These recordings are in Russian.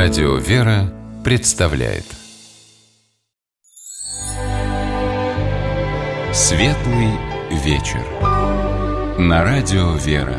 Радио «Вера» представляет Светлый вечер на Радио «Вера».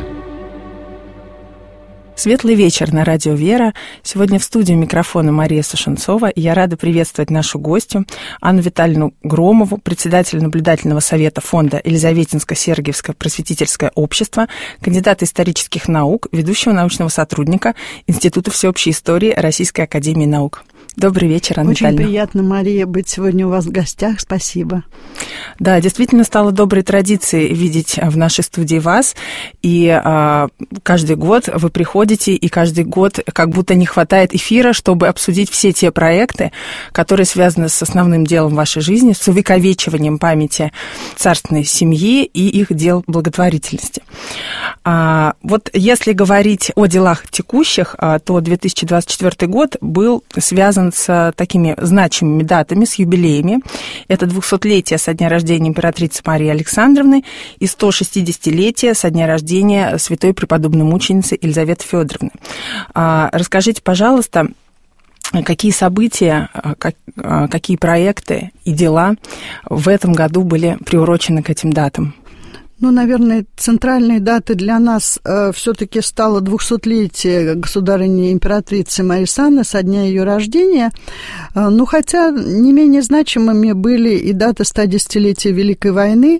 Светлый вечер на Радио «Вера». Сегодня в студии микрофона Мария Сушенцова. И я рада приветствовать нашу гостью Анну Витальевну Громову, председатель наблюдательного совета фонда Елизаветинско-Сергиевское просветительское общество, кандидата исторических наук, ведущего научного сотрудника Института всеобщей истории Российской академии наук. Добрый вечер, Анна Витальевна. Очень приятно, Мария, быть сегодня у вас в гостях. Спасибо. Да, действительно стало доброй традицией видеть в нашей студии вас. И каждый год вы приходите, и каждый год как будто не хватает эфира, чтобы обсудить все те проекты, которые связаны с основным делом вашей жизни, с увековечиванием памяти царственной семьи и их дел благотворительности. Вот если говорить о делах текущих, то 2024 год был связан с такими значимыми датами, с юбилеями. Это 200-летие со дня рождения императрицы Марии Александровны и 160-летие со дня рождения святой преподобной мученицы Елизаветы Федоровны. Расскажите, пожалуйста, какие события, какие проекты и дела в этом году были приурочены к этим датам? Ну, наверное, центральной датой для нас все-таки стало 200-летие государыни императрицы Марии Александровны со дня ее рождения. Ну, хотя не менее значимыми были и даты 110-летия Великой войны.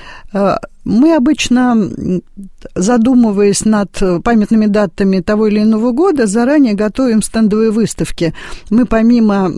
Мы обычно, задумываясь над памятными датами того или иного года, заранее готовим стендовые выставки. Мы помимо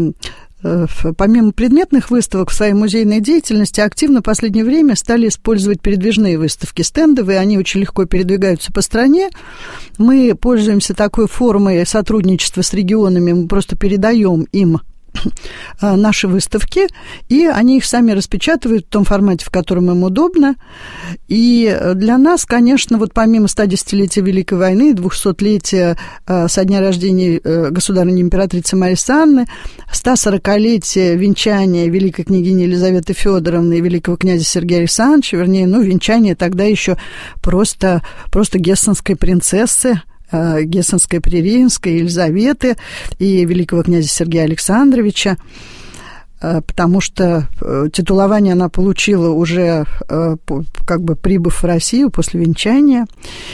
предметных выставок в своей музейной деятельности активно в последнее время стали использовать передвижные выставки стендовые. Они очень легко передвигаются по стране. Мы пользуемся такой формой сотрудничества с регионами. Мы просто передаем им наши выставки, и они их сами распечатывают в том формате, в котором им удобно. И для нас, конечно, вот помимо 110-летия Великой войны, 200-летия со дня рождения государыни императрицы Марии Александровны, 140-летия венчания великой княгини Елизаветы Федоровны и великого князя Сергея Александровича, вернее, венчание тогда еще просто гессенской принцессы, Гессенской Прирейнской Елизаветы и великого князя Сергея Александровича, потому что титулование она получила уже как бы прибыв в Россию после венчания.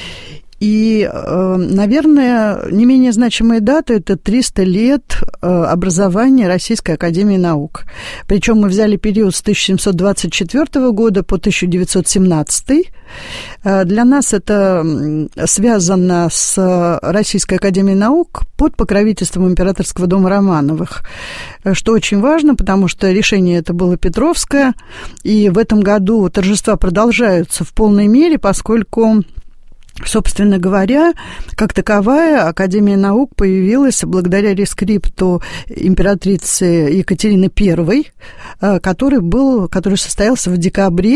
И, наверное, не менее значимая дата – это 300 лет образования Российской академии наук. Причем мы взяли период с 1724 года по 1917. Для нас это связано с Российской академией наук под покровительством Императорского дома Романовых, что очень важно, потому что решение это было Петровское, и в этом году торжества продолжаются в полной мере, поскольку, собственно говоря, как таковая Академия наук появилась благодаря рескрипту императрицы Екатерины I, который состоялся в декабре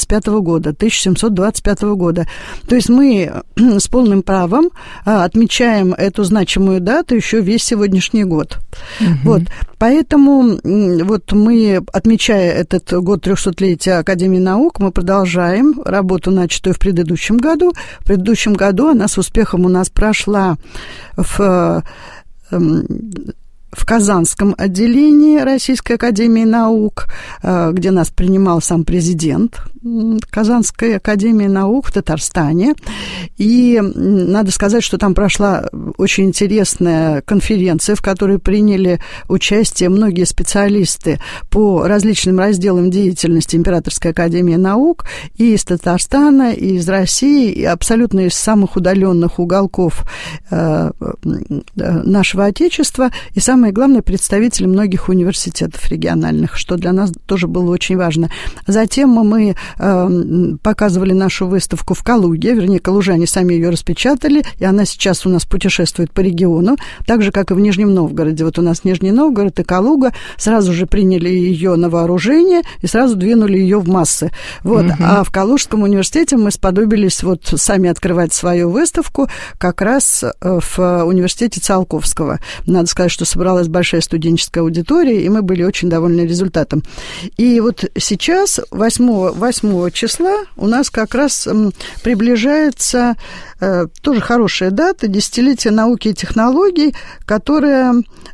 1725 года. То есть мы с полным правом отмечаем эту значимую дату еще весь сегодняшний год. Угу. Вот. Поэтому вот мы, отмечая этот год 300-летия Академии наук, мы продолжаем работу, начатую в предыдущем году. В предыдущем году она с успехом у нас прошла в Казанском отделении Российской академии наук, где нас принимал сам президент Казанской академии наук в Татарстане. И надо сказать, что там прошла очень интересная конференция, в которой приняли участие многие специалисты по различным разделам деятельности Императорской академии наук и из Татарстана, и из России, и абсолютно из самых удаленных уголков нашего Отечества, и самое главное, представители многих университетов региональных, что для нас тоже было очень важно. Затем мы показывали нашу выставку в Калуге, вернее, калужане сами ее распечатали, и она сейчас у нас путешествует по региону, так же, как и в Нижнем Новгороде. Вот у нас Нижний Новгород и Калуга сразу же приняли ее на вооружение и сразу двинули ее в массы. Вот. А в Калужском университете мы сподобились вот сами открывать свою выставку как раз в университете Циолковского. Надо сказать, что собрались собралась большая студенческая аудитория, и мы были очень довольны результатом. И вот сейчас, 8 числа, у нас как раз приближается тоже хорошая дата, десятилетие науки и технологий, которая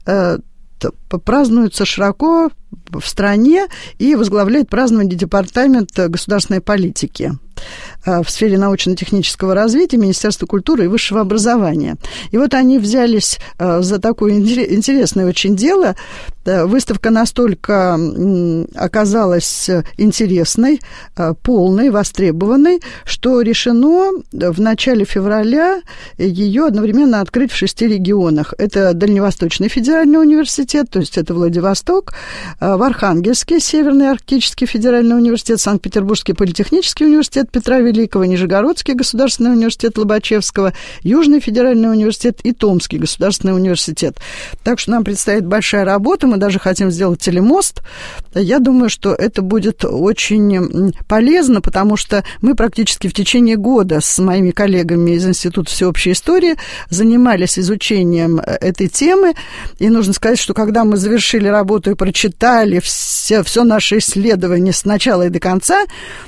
празднуется широко в стране и возглавляет празднование Департамент государственной политики в сфере научно-технического развития Министерства культуры и высшего образования. И вот они взялись за такое интересное очень дело. Выставка настолько оказалась интересной, полной, востребованной, что решено в начале февраля ее одновременно открыть в 6 регионах. Это Дальневосточный федеральный университет, то есть это Владивосток, в Архангельске Северный Арктический федеральный университет, Санкт-Петербургский политехнический университет Петра Великого, Нижегородский государственный университет Лобачевского, Южный федеральный университет и Томский государственный университет. Так что нам предстоит большая работа, мы даже хотим сделать телемост. Я думаю, что это будет очень полезно, потому что мы практически в течение года с моими коллегами из Института всеобщей истории занимались изучением этой темы, и нужно сказать, что когда мы завершили работу и прочитали все наше исследование с начала и до конца,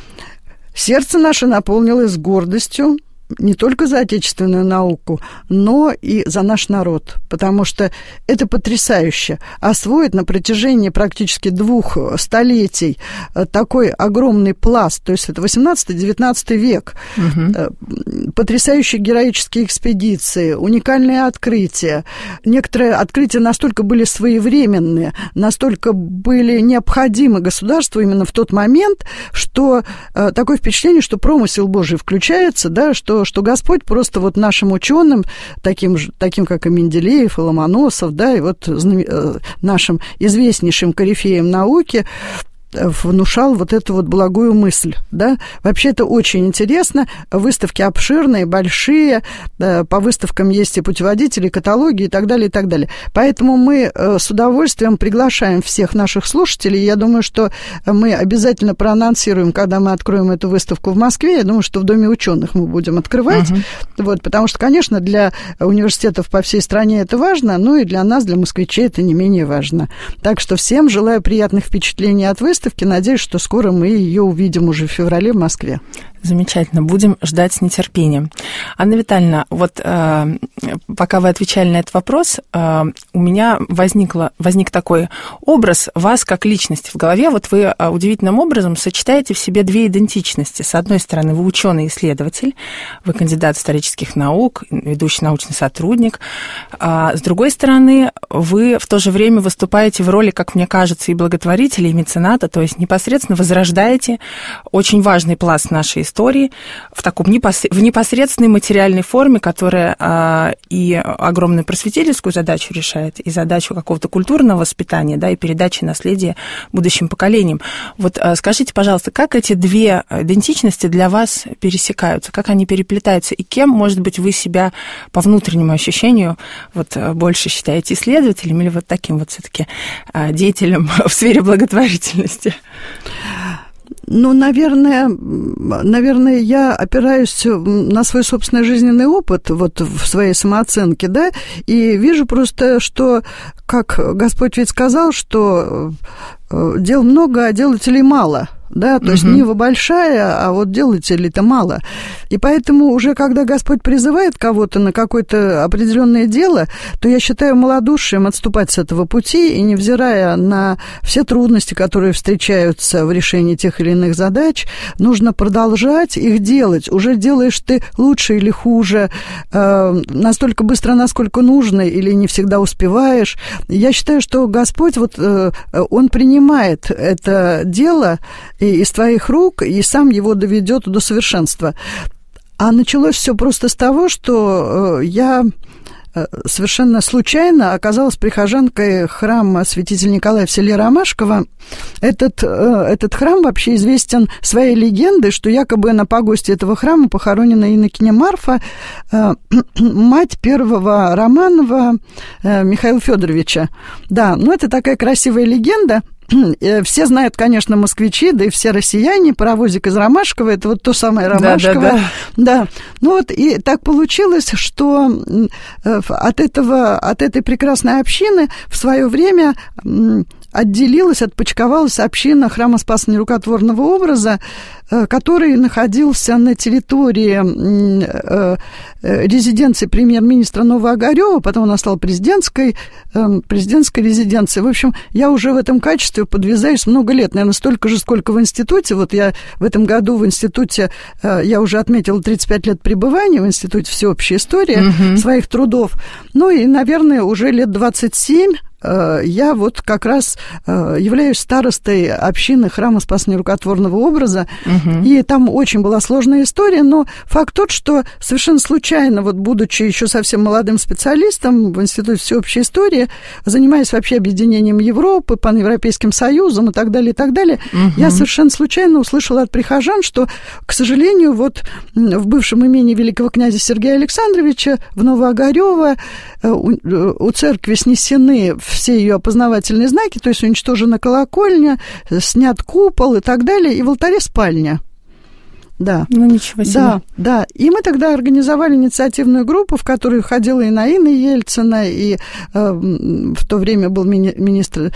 сердце наше наполнилось гордостью не только за отечественную науку, но и за наш народ, потому что это потрясающе. Освоить на протяжении практически 2 столетий такой огромный пласт, то есть это 18-19 век, потрясающие героические экспедиции, уникальные открытия. Некоторые открытия настолько были своевременные, настолько были необходимы государству именно в тот момент, что такое впечатление, что промысел Божий включается, да, что Господь просто вот нашим ученым, таким как и Менделеев, и Ломоносов, да, и вот нашим известнейшим корифеям науки внушал вот эту вот благую мысль, да. Вообще это очень интересно. Выставки обширные, большие. По выставкам есть и путеводители, и каталоги, и так далее, и так далее. Поэтому мы с удовольствием приглашаем всех наших слушателей. Я думаю, что мы обязательно проанонсируем, когда мы откроем эту выставку в Москве. Я думаю, что в Доме ученых мы будем открывать. Вот, потому что, конечно, для университетов по всей стране это важно, но и для нас, для москвичей, это не менее важно. Так что всем желаю приятных впечатлений от выставки. Надеюсь, что скоро мы ее увидим уже в феврале в Москве. Замечательно. Будем ждать с нетерпением. Анна Витальевна, вот пока вы отвечали на этот вопрос, у меня возник такой образ вас как личности в голове. Вот вы удивительным образом сочетаете в себе 2 идентичности. С одной стороны, вы ученый-исследователь, вы кандидат исторических наук, ведущий научный сотрудник. А с другой стороны, вы в то же время выступаете в роли, как мне кажется, и благотворителя, и мецената, то есть непосредственно возрождаете очень важный пласт нашей истории в непосредственной материальной форме, которая и огромную просветительскую задачу решает, и задачу какого-то культурного воспитания, да, и передачи наследия будущим поколениям. Вот скажите, пожалуйста, как эти 2 идентичности для вас пересекаются, как они переплетаются, и кем, может быть, вы себя по внутреннему ощущению вот больше считаете исследователем или вот таким вот все-таки деятелем в сфере благотворительности? Ну, наверное, я опираюсь на свой собственный жизненный опыт вот в своей самооценке, да, и вижу просто, что, как Господь ведь сказал, что дел много, а делателей мало. Да, то есть нива большая, а вот делателей-то мало. И поэтому уже когда Господь призывает кого-то на какое-то определенное дело, то я считаю малодушием отступать с этого пути и, невзирая на все трудности, которые встречаются в решении тех или иных задач, нужно продолжать их делать. Уже делаешь ты лучше или хуже, настолько быстро, насколько нужно, или не всегда успеваешь. Я считаю, что Господь, вот, Он принимает это дело из твоих рук, и сам его доведет до совершенства. А началось все просто с того, что я совершенно случайно оказалась прихожанкой храма святителя Николая в селе Ромашково. Этот храм вообще известен своей легендой, что якобы на погосте этого храма похоронена инокиня Марфа, мать первого Романова Михаила Федоровича. Да, ну это такая красивая легенда. все знают, конечно, москвичи, да и все россияне, паровозик из Ромашково, это вот то самое Ромашково. Да. Ну вот, и так получилось, что от этой прекрасной общины в свое время отделилась, отпочковалась община храма Спаса Нерукотворного образа, который находился на территории резиденции премьер-министра Новоогарёва, потом она стала президентской резиденцией. В общем, я уже в этом качестве подвязаюсь много лет, наверное, столько же, сколько в институте. Вот я в этом году в институте, я уже отметила 35 лет пребывания в Институте всеобщей истории своих трудов. Ну и, наверное, уже лет 27 я вот как раз являюсь старостой общины храма Спаса Нерукотворного образа, и там очень была сложная история, но факт тот, что совершенно случайно, вот будучи еще совсем молодым специалистом в Институте всеобщей истории, занимаясь вообще объединением Европы, Паневропейским Союзом и так далее, я совершенно случайно услышала от прихожан, что, к сожалению, вот в бывшем имении великого князя Сергея Александровича в Новоогарёво у церкви снесены все ее опознавательные знаки, то есть уничтожена колокольня, снят купол и так далее, и в алтаре спальня. Да. Ну, ничего себе. Да. И мы тогда организовали инициативную группу, в которую входила и Наина Ельцина, и в то время был министр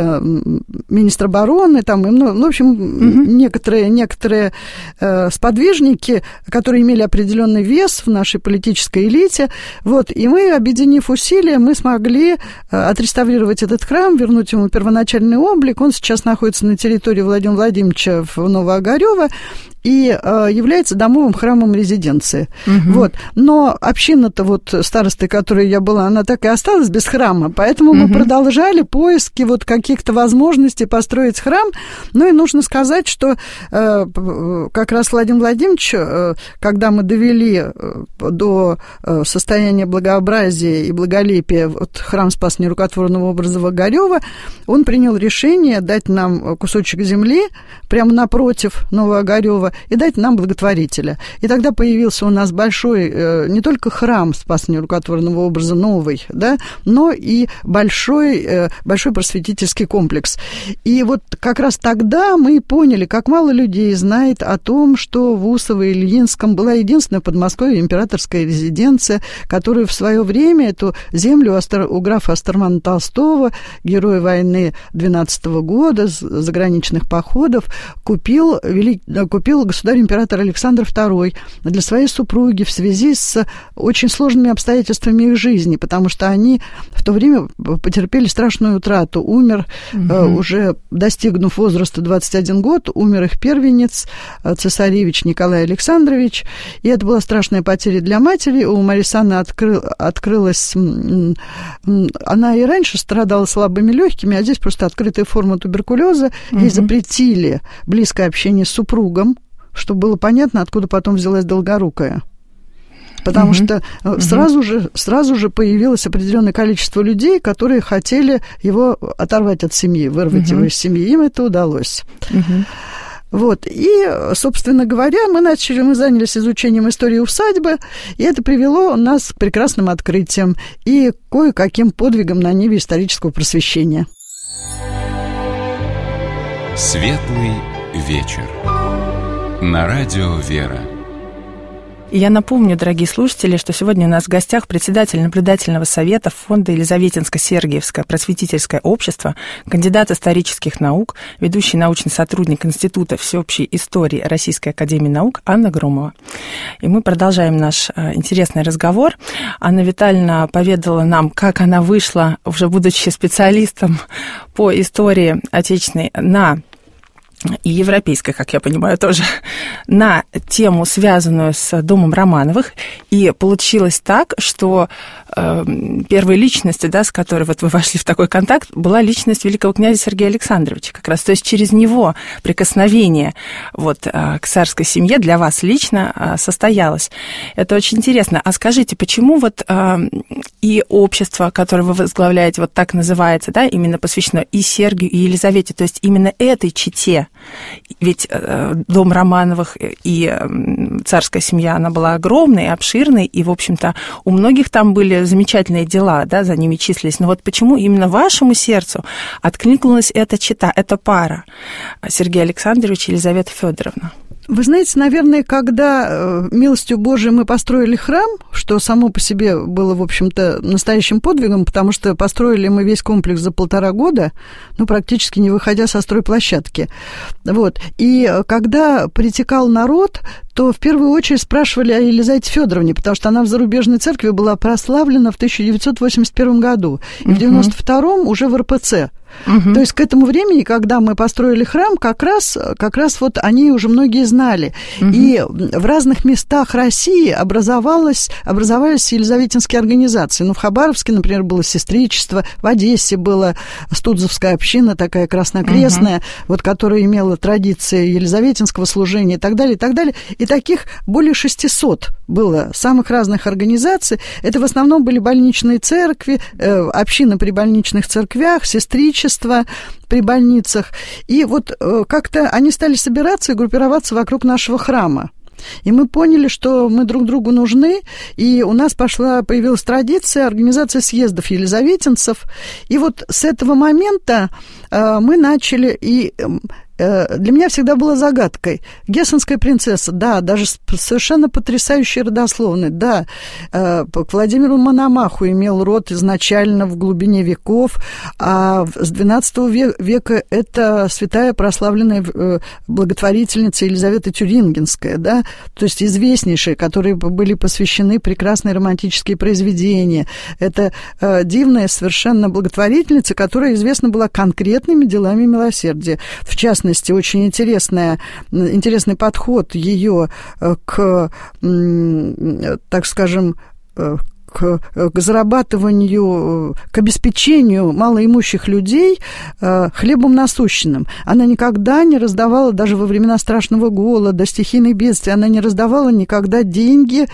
обороны, там, и, в общем, некоторые сподвижники, которые имели определенный вес в нашей политической элите. Вот, и мы, объединив усилия, мы смогли отреставрировать этот храм, вернуть ему первоначальный облик. Он сейчас находится на территории Владимира Владимировича в Новоогарёво и является домовым храмом резиденции. Вот. Но община-то вот старостой, которой я была, она так и осталась без храма, поэтому мы продолжали поиски вот каких-то возможностей построить храм. Ну и нужно сказать, что как раз Владимир Владимирович, когда мы довели до состояния благообразия и благолепия вот храм Спаса Нерукотворного образа в Огарёво, он принял решение дать нам кусочек земли прямо напротив Новоогарёва и дать нам благотворителя. И тогда появился у нас большой, не только храм Спаса Нерукотворного образа новый, да, но и большой просветительский комплекс. И вот как раз тогда мы поняли, как мало людей знает о том, что в Усово и Ильинском была единственная в Подмосковье императорская резиденция, которая в свое время эту землю у графа Астермана Толстого, героя войны 12 года, заграничных походов, купил государь-император Александр II для своей супруги в связи с очень сложными обстоятельствами их жизни, потому что они в то время потерпели страшную утрату. Умер, уже достигнув возраста 21 год, умер их первенец, цесаревич Николай Александрович, и это была страшная потеря для матери. У Марисы Анны открылась... Она и раньше страдала слабыми легкими, а здесь просто открытая форма туберкулеза. Ей запретили близкое общение с супругом, чтобы было понятно, откуда потом взялась Долгорукая. Потому что сразу же появилось определенное количество людей, которые хотели его оторвать от семьи, вырвать его из семьи. Им это удалось. Вот. И, собственно говоря, мы занялись изучением истории усадьбы, и это привело нас к прекрасным открытиям и кое-каким подвигам на ниве исторического просвещения. Светлый вечер. На радио «Вера». И я напомню, дорогие слушатели, что сегодня у нас в гостях председатель наблюдательного совета фонда Елизаветинско-Сергиевское просветительское общество, кандидат исторических наук, ведущий научный сотрудник Института всеобщей истории Российской академии наук Анна Громова. И мы продолжаем наш интересный разговор. Анна Витальевна поведала нам, как она вышла, уже будучи специалистом по истории отечественной, и европейской, как я понимаю, тоже, на тему, связанную с домом Романовых. И получилось так, что первой личностью, да, с которой вот вы вошли в такой контакт, была личность великого князя Сергея Александровича как раз. То есть через него прикосновение вот к царской семье для вас лично состоялось. Это очень интересно. А скажите, почему вот и общество, которое вы возглавляете, вот так называется, да, именно посвящено и Сергию, и Елизавете, то есть именно этой чете Ведь дом Романовых и царская семья, она была огромной, обширной, и, в общем-то, у многих там были замечательные дела, да, за ними числились. Но вот почему именно вашему сердцу откликнулась эта чета, эта пара, Сергей Александрович и Елизавета Федоровна? Вы знаете, наверное, когда милостью Божией мы построили храм, что само по себе было, в общем-то, настоящим подвигом, потому что построили мы весь комплекс за 1,5 года, ну, практически не выходя со стройплощадки. Вот. И когда притекал народ, то в первую очередь спрашивали о Елизавете Федоровне, потому что она в зарубежной церкви была прославлена в 1981 году, и в 1992 уже в РПЦ. То есть к этому времени, когда мы построили храм, как раз вот они уже многие знали. И в разных местах России образовались елизаветинские организации. Ну, в Хабаровске, например, было сестричество, в Одессе была Студзовская община, такая краснокрестная, вот, которая имела традиции елизаветинского служения и так далее, и так далее. И таких более 600 было самых разных организаций. Это в основном были больничные церкви, общины при больничных церквях, сестричество при больницах. И вот как-то они стали собираться и группироваться вокруг нашего храма. И мы поняли, что мы друг другу нужны, и у нас появилась традиция организации съездов елизаветинцев. И вот с этого момента мы начали, и для меня всегда была загадкой. Гессенская принцесса, да, даже совершенно потрясающей родословной, да, к Владимиру Мономаху имел род изначально в глубине веков, а с XII века это святая прославленная благотворительница Елизавета Тюрингенская, да, то есть известнейшие, которые были посвящены прекрасные романтические произведения. Это дивная совершенно благотворительница, которая известна была конкретными делами милосердия. В частности, очень интересный подход ее к, так скажем, к зарабатыванию, к обеспечению малоимущих людей хлебом насущным. Она никогда не раздавала, даже во времена страшного голода, стихийных бедствий, она не раздавала никогда деньги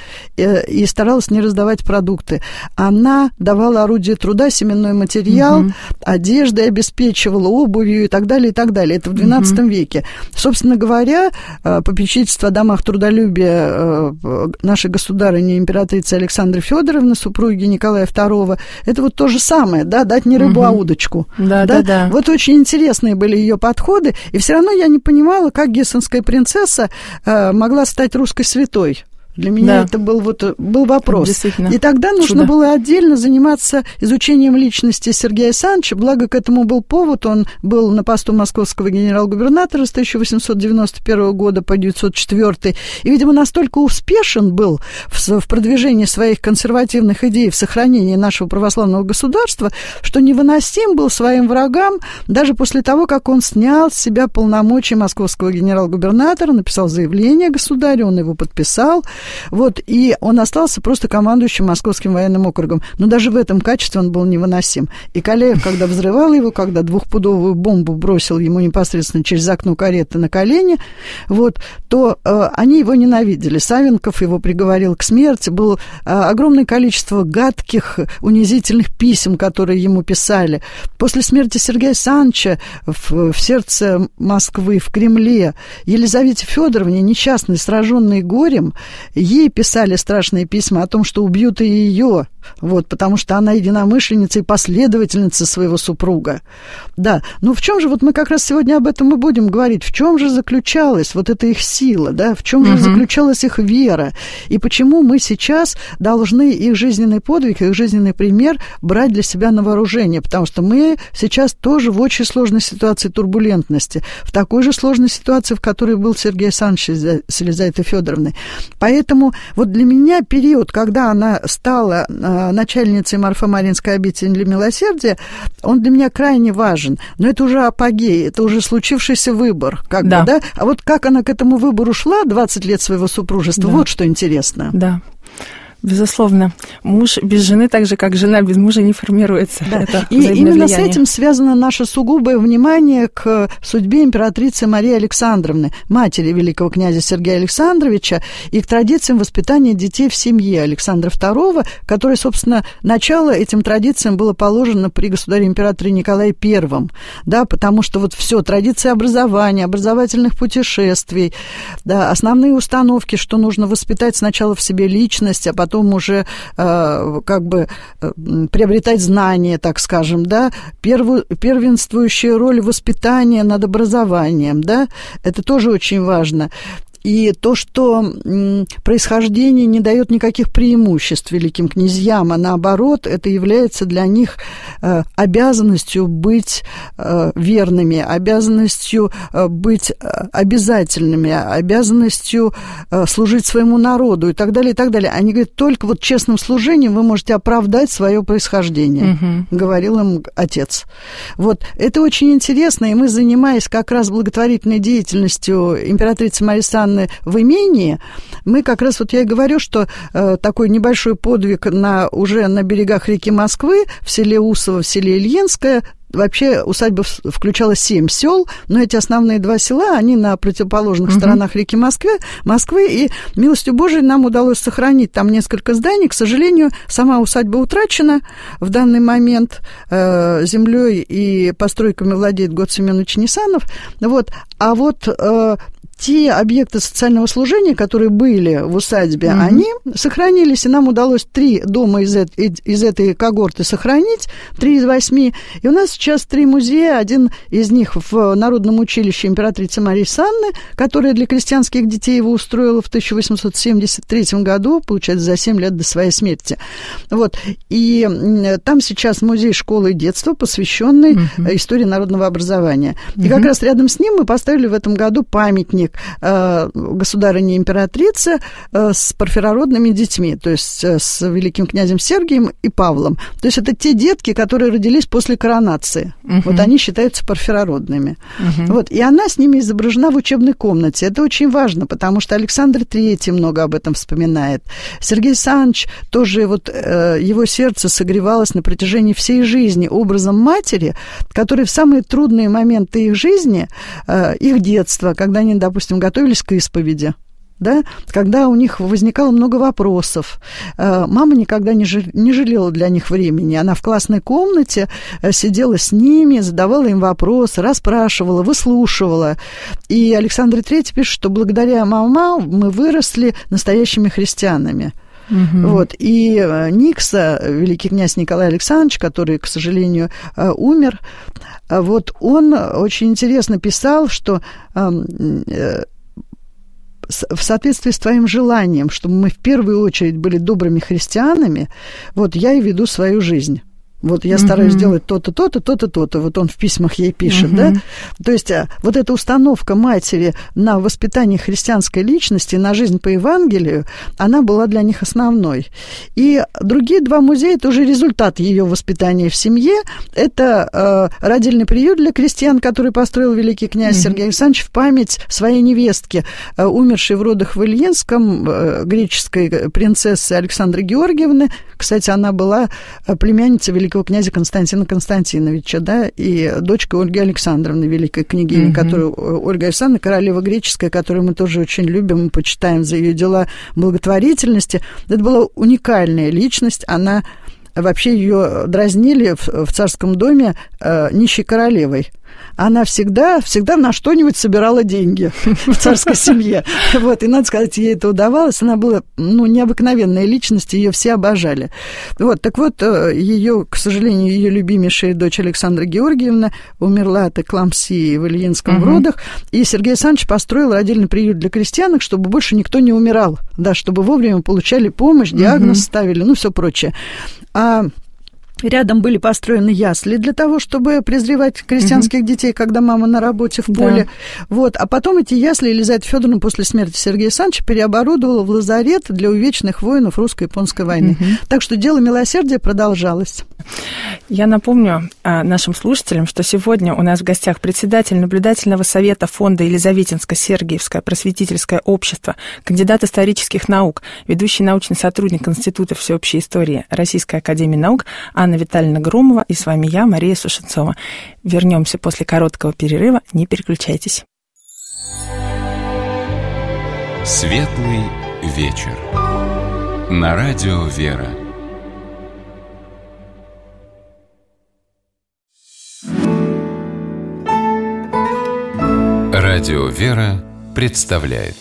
и старалась не раздавать продукты. Она давала орудие труда, семенной материал, одеждой обеспечивала, обувью и так далее, и так далее. Это в XII веке. Собственно говоря, попечительство о домах трудолюбия нашей государыни императрицы Александры Федоровны, супруги Николая II, это вот то же самое, да, дать не рыбу, а удочку. Да. Вот очень интересные были ее подходы, и все равно я не понимала, как гессенская принцесса могла стать русской святой. Для меня это был вопрос. И тогда нужно было отдельно заниматься изучением личности Сергея Александровича, благо к этому был повод, он был на посту московского генерал-губернатора с 1891 года по 1904, и, видимо, настолько успешен был в продвижении своих консервативных идей в сохранении нашего православного государства, что невыносим был своим врагам даже после того, как он снял с себя полномочия московского генерал-губернатора, написал заявление государю, он его подписал. Вот, и он остался просто командующим Московским военным округом. Но даже в этом качестве он был невыносим. И Каляев, когда взрывал его, когда 2-пудовую бомбу бросил ему непосредственно через окно кареты на колени, вот, то они его ненавидели. Савенков его приговорил к смерти. Было огромное количество гадких, унизительных писем, которые ему писали. После смерти Сергея Александровича в сердце Москвы, в Кремле, Елизавете Федоровне, несчастной, сраженной горем, ей писали страшные письма о том, что убьют и ее, вот, потому что она единомышленница и последовательница своего супруга. Да, ну в чем же, вот мы как раз сегодня об этом и будем говорить, в чем же заключалась вот эта их сила, да, в чем же заключалась их вера, и почему мы сейчас должны их жизненный подвиг, их жизненный пример брать для себя на вооружение, потому что мы сейчас тоже в очень сложной ситуации турбулентности, в такой же сложной ситуации, в которой был Сергей Александрович с Елизаветой Федоровной. Поэтому вот для меня период, когда она стала начальницей Марфа-Маринской обители милосердия, он для меня крайне важен. Но это уже апогей, это уже случившийся выбор. Как бы, да? А вот как она к этому выбору шла 20 лет своего супружества, вот что интересно. Да. Безусловно. Муж без жены, так же, как жена без мужа, не формируется. Да. Это и именно влияние. с этим связано наше сугубое внимание к судьбе императрицы Марии Александровны, матери великого князя Сергея Александровича, и к традициям воспитания детей в семье Александра II, которое, собственно, начало этим традициям было положено при государе-императоре Николае I, да, потому что вот все, традиции образования, образовательных путешествий, да, основные установки, что нужно воспитать сначала в себе личность, а потом уже приобретать знания, так скажем, да, первенствующая роль воспитания над образованием, да, это тоже очень важно. И то, что происхождение не дает никаких преимуществ великим князьям, а наоборот, это является для них обязанностью быть верными, обязанностью быть обязательными, обязанностью служить своему народу и так далее, и так далее. Они говорят, только вот честным служением вы можете оправдать свое происхождение, говорил им отец. Вот, это очень интересно, и мы, занимаясь как раз благотворительной деятельностью императрицы Марии Александровны в имении, мы как раз, вот я и говорю, что такой небольшой подвиг уже на берегах реки Москвы, в селе Усово, в селе Ильинское. Вообще усадьба включала 7 сел, но эти основные 2 села, они на противоположных сторонах реки Москвы, и милостью Божией нам удалось сохранить там несколько зданий. К сожалению, сама усадьба утрачена в данный момент, землей и постройками владеет Год Семенович Нисанов. Вот. А вот те объекты социального служения, которые были в усадьбе, они сохранились, и нам удалось 3 дома из этой когорты сохранить, 3 из 8. И у нас сейчас 3 музея, один из них в Народном училище императрицы Марии Санны, которая для крестьянских детей его устроила в 1873 году, получается, за 7 лет до своей смерти. Вот. И там сейчас музей школы и детства, посвященный истории народного образования. И как раз рядом с ним мы поставили в этом году памятник государыне-императрице с парфирородными детьми, то есть с великим князем Сергием и Павлом. То есть это те детки, которые родились после коронации. Вот они считаются парфирородными. Вот. И она с ними изображена в учебной комнате. Это очень важно, потому что Александр III много об этом вспоминает. Сергей Александрович тоже, вот его сердце согревалось на протяжении всей жизни образом матери, которая в самые трудные моменты их жизни, их детства, когда они, допустим, готовились к исповеди, да, когда у них возникало много вопросов. Мама никогда не жалела для них времени. Она в классной комнате сидела с ними, задавала им вопросы, расспрашивала, выслушивала. И Александр III пишет, что благодаря маме мы выросли настоящими христианами. Вот. И Никса, великий князь Николай Александрович, который, к сожалению, умер, вот он очень интересно писал, что в соответствии с твоим желанием, чтобы мы в первую очередь были добрыми христианами, вот я и веду свою жизнь. Вот я стараюсь делать то-то, то-то, то-то, то-то. Вот он в письмах ей пишет, да? То есть вот эта установка матери на воспитание христианской личности, на жизнь по Евангелию, она была для них основной. И другие 2 музея – это уже результат ее воспитания в семье. Это родильный приют для крестьян, который построил великий князь Сергей Александрович в память своей невестки, умершей в родах в Ильинском, греческой принцессы Александры Георгиевны. Кстати, она была племянницей великого князя Константина Константиновича, да, и дочка Ольги Александровны, великой княгини, которую Ольга Александровна, королева греческая, которую мы тоже очень любим и почитаем за ее дела благотворительности. Это была уникальная личность, она вообще ее дразнили в царском доме нищей королевой. Она всегда на что-нибудь собирала деньги в царской семье. Вот, и, надо сказать, ей это удавалось. Она была, необыкновенная личность, ее все обожали. Вот, так вот, ее, к сожалению, ее любимейшая дочь Александра Георгиевна умерла от эклампсии в Ильинском в родах, и Сергей Александрович построил родильный приют для крестьянок, чтобы больше никто не умирал, да, чтобы вовремя получали помощь, диагноз ставили, все прочее. А Рядом были построены ясли для того, чтобы презревать крестьянских детей, когда мама на работе в поле. Да. Вот. А потом эти ясли Елизавета Федоровна после смерти Сергея Александровича переоборудовала в лазарет для увечных воинов русско-японской войны. Так что дело милосердия продолжалось. Я напомню нашим слушателям, что сегодня у нас в гостях председатель наблюдательного совета фонда Елизаветинско-Сергиевское просветительское общество, кандидат исторических наук, ведущий научный сотрудник Института всеобщей истории Российской академии наук Анна Витальевна Громова, и с вами я, Мария Сушенцова. Вернемся после короткого перерыва, не переключайтесь. Светлый вечер. На радио «Вера». Радио «Вера» представляет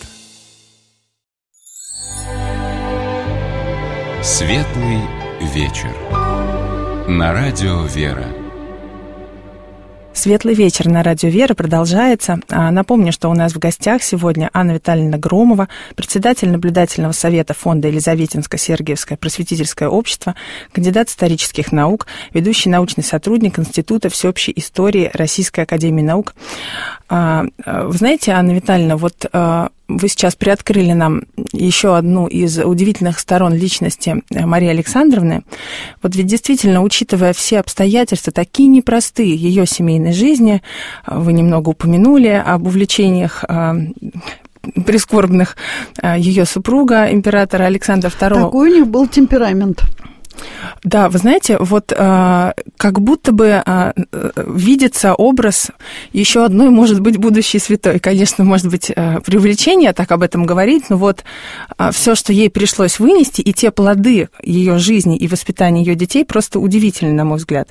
Светлый вечер. На радио «Вера». Светлый вечер на радио «Вера» продолжается. Напомню, что у нас в гостях сегодня Анна Витальевна Громова, председатель наблюдательного совета фонда Елизаветинско-Сергиевское просветительское общество, кандидат исторических наук, ведущий научный сотрудник Института всеобщей истории Российской академии наук. Вы знаете, Анна Витальевна, вот вы сейчас приоткрыли нам еще одну из удивительных сторон личности Марии Александровны. Вот ведь действительно, учитывая все обстоятельства, такие непростые ее семейной жизни, вы немного упомянули об увлечениях прискорбных ее супруга, императора Александра II. Такой у них был темперамент. Да, вы знаете, вот как будто бы видится образ еще одной, может быть, будущей святой. Конечно, может быть, преувеличение так об этом говорить, но вот все, что ей пришлось вынести, и те плоды ее жизни и воспитания ее детей просто удивительны, на мой взгляд.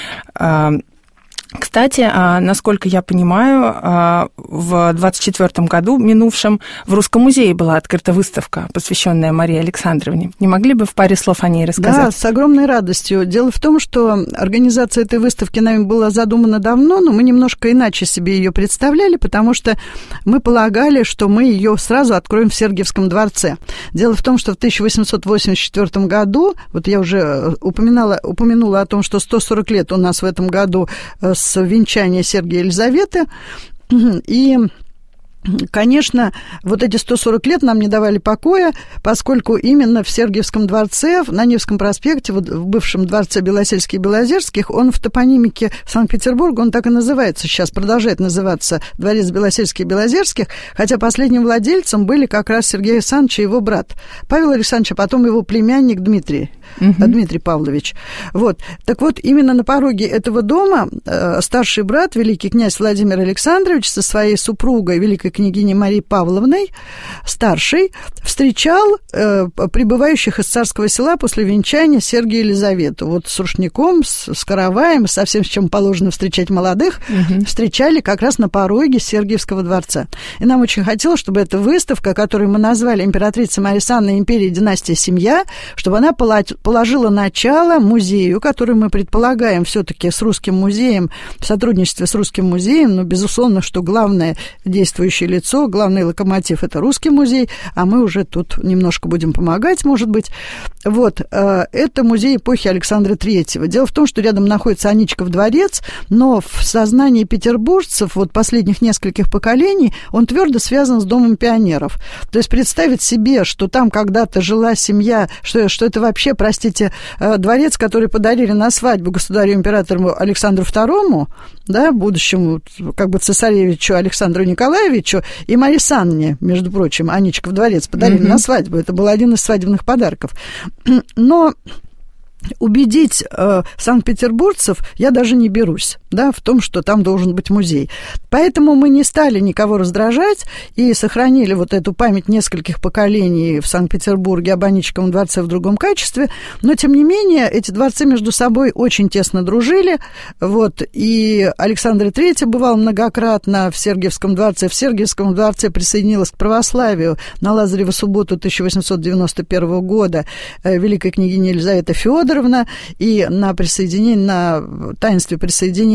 Кстати, насколько я понимаю, в 24 году, минувшем, в Русском музее была открыта выставка, посвященная Марии Александровне. Не могли бы в паре слов о ней рассказать? Да, с огромной радостью. Дело в том, что организация этой выставки нами была задумана давно, но мы немножко иначе себе ее представляли, потому что мы полагали, что мы ее сразу откроем в Сергиевском дворце. Дело в том, что в 1884 году, вот я уже упомянула о том, что 140 лет у нас в этом году с венчания Сергия и Елизаветы, и, конечно, вот эти 140 лет нам не давали покоя, поскольку именно в Сергиевском дворце, на Невском проспекте, вот в бывшем дворце Белосельских и Белозерских, он в топонимике Санкт-Петербурга, он так и называется сейчас, продолжает называться дворец Белосельских и Белозерских, хотя последним владельцем были как раз Сергей Александрович и его брат Павел Александрович, а потом его племянник Дмитрий Павлович. Вот. Так вот, именно на пороге этого дома старший брат, великий князь Владимир Александрович, со своей супругой, великой княгиней Марией Павловной, старшей, встречал прибывающих из царского села после венчания Сергия и Елизавету. Вот с рушником, с караваем, со всем, с чем положено встречать молодых, встречали как раз на пороге Сергиевского дворца. И нам очень хотелось, чтобы эта выставка, которую мы назвали «Императрица Мария Александровна. Империя, династия, семья», чтобы она положила начало музею, который мы предполагаем все-таки с Русским музеем, в сотрудничестве с Русским музеем, но, безусловно, что главное действующее лицо, главный локомотив – это Русский музей, а мы уже тут немножко будем помогать, может быть. Вот, это музей эпохи Александра III. Дело в том, что рядом находится Аничков дворец, но в сознании петербуржцев, вот последних нескольких поколений, он твердо связан с Домом пионеров. То есть представить себе, что там когда-то жила семья, что это вообще, простите, дворец, который подарили на свадьбу государю-императору Александру II, да, будущему как бы цесаревичу Александру Николаевичу, и Марии Санне, между прочим, Аничков дворец подарили на свадьбу. Это был один из свадебных подарков. Но убедить санкт-петербуржцев я даже не берусь, да, в том, что там должен быть музей. Поэтому мы не стали никого раздражать и сохранили вот эту память нескольких поколений в Санкт-Петербурге об Аничковом дворце в другом качестве, но, тем не менее, эти дворцы между собой очень тесно дружили, вот, и Александр III бывал многократно в Сергиевском дворце. В Сергиевском дворце присоединилась к православию на Лазареву субботу 1891 года великая княгиня Елизавета Федоровна, и на таинстве присоединения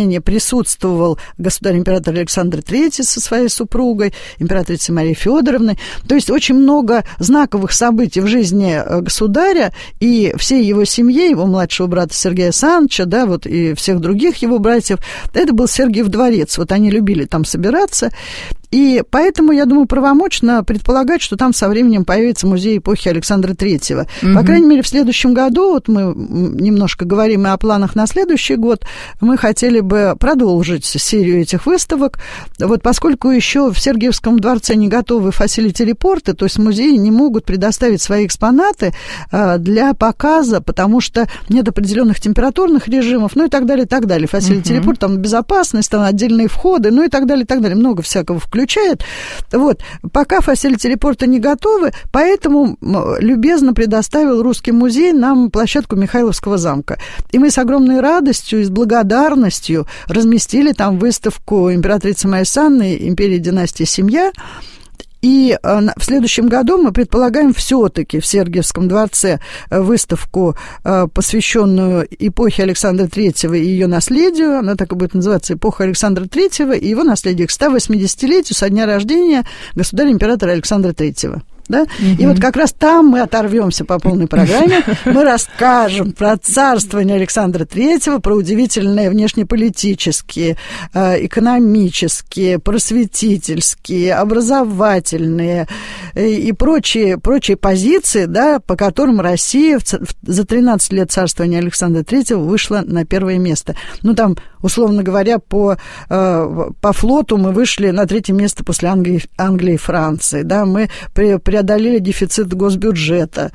захоронении присутствовал государь-император Александр III со своей супругой, императрицей Марией Федоровной. То есть очень много знаковых событий в жизни государя и всей его семьи, его младшего брата Сергея Саныча, да, вот и всех других его братьев. Это был Сергиев дворец. Вот они любили там собираться. И поэтому, я думаю, правомочно предполагать, что там со временем появится музей эпохи Александра III. По крайней мере, в следующем году, вот мы немножко говорим и о планах на следующий год, мы хотели бы продолжить серию этих выставок. Вот поскольку еще в Сергиевском дворце не готовы фасилити-репорты, то есть музеи не могут предоставить свои экспонаты для показа, потому что нет определенных температурных режимов, ну и так далее, и так далее. Фасилити-репорт, там безопасность, там отдельные входы, ну и так далее, и так далее. Много всякого включает. Вот. Пока фасилити-репорты не готовы, поэтому любезно предоставил Русский музей нам площадку Михайловского замка. И мы с огромной радостью и с благодарностью разместили там выставку императрицы Марии Санны «Империя, династия, семья». И в следующем году мы предполагаем все-таки в Сергиевском дворце выставку, посвященную эпохе Александра III и ее наследию. Она так и будет называться «Эпоха Александра III и его наследия» к 180-летию со дня рождения государя-императора Александра III. Да? И вот как раз там мы оторвемся по полной программе, мы расскажем про царствование Александра III, про удивительные внешнеполитические, экономические, просветительские, образовательные и прочие позиции, да, по которым Россия за 13 лет царствования Александра III вышла на первое место. Ну, там, условно говоря, по флоту мы вышли на третье место после Англии и Франции. Да? Мы преодолели дефицит госбюджета.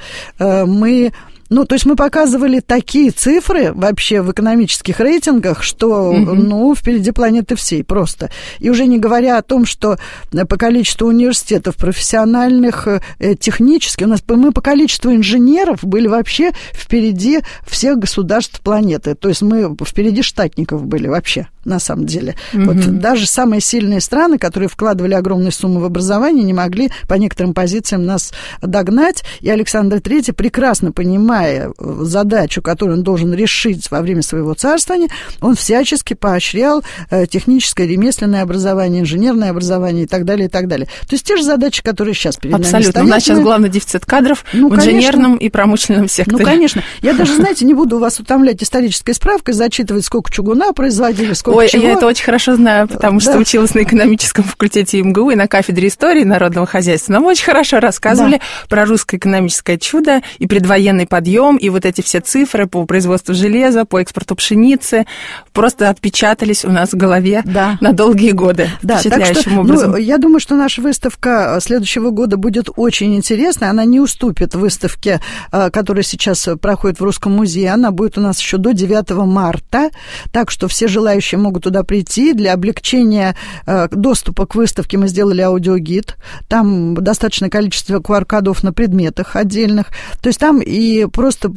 Ну, то есть мы показывали такие цифры вообще в экономических рейтингах, что, ну, впереди планеты всей просто. И уже не говоря о том, что по количеству университетов профессиональных, технических, мы по количеству инженеров были вообще впереди всех государств планеты. То есть мы впереди штатников были вообще, на самом деле. Вот даже самые сильные страны, которые вкладывали огромные суммы в образование, не могли по некоторым позициям нас догнать. И Александр III, прекрасно понимая задачу, которую он должен решить во время своего царствования, он всячески поощрял техническое, ремесленное образование, инженерное образование и так далее, и так далее. То есть те же задачи, которые сейчас перед нами стоят. Абсолютно. У нас сейчас главный дефицит кадров в инженерном и промышленном секторе. Ну, конечно. Я даже, знаете, не буду вас утомлять исторической справкой, зачитывать, сколько чугуна производили, сколько чего. Я это очень хорошо знаю, потому что училась на экономическом факультете МГУ и на кафедре истории народного хозяйства. Нам очень хорошо рассказывали про русское экономическое чудо и предвоенный подъем, и вот эти все цифры по производству железа, по экспорту пшеницы просто отпечатались у нас в голове на долгие годы. Да, впечатляющим образом. Ну, я думаю, что наша выставка следующего года будет очень интересной. Она не уступит выставке, которая сейчас проходит в Русском музее. Она будет у нас еще до 9 марта. Так что все желающие могут туда прийти. Для облегчения доступа к выставке мы сделали аудиогид. Там достаточное количество QR-кодов на предметах отдельных. То есть там и просто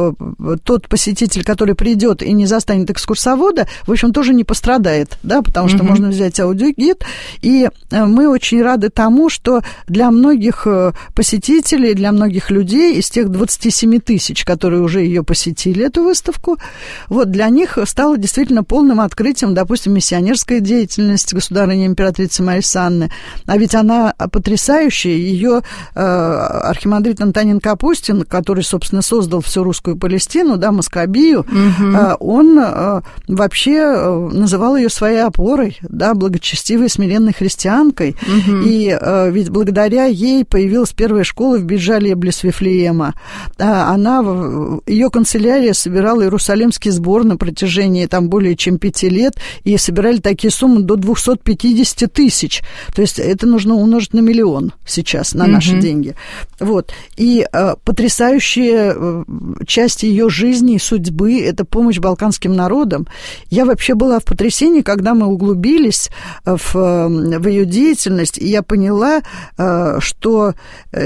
тот посетитель, который придет и не застанет экскурсовода, в общем, тоже не пострадает, да, потому что можно взять аудиогид. И мы очень рады тому, что для многих посетителей, для многих людей из тех 27 тысяч, которые уже ее посетили, эту выставку, вот для них стало действительно полным открытием, допустим, миссионерская деятельность государыни императрицы Марии Санны. А ведь она потрясающая. Ее архимандрит Антонин Капустин, который, собственно, создал всю русскую Палестину, да, Маскабию, он вообще называл ее своей опорой, да, благочестивой, смиренной христианкой. И ведь благодаря ей появилась первая школа в Бейт-Джале близ Вифлеема. Ее канцелярия собирала Иерусалимский сбор на протяжении там более чем 5 лет, и собирали такие суммы до 250 тысяч. То есть это нужно умножить на миллион сейчас, на наши деньги. Вот. И потрясающая часть ее жизни и судьбы – это помощь балканским народам. Я вообще была в потрясении, когда мы углубились в ее деятельность, и я поняла, что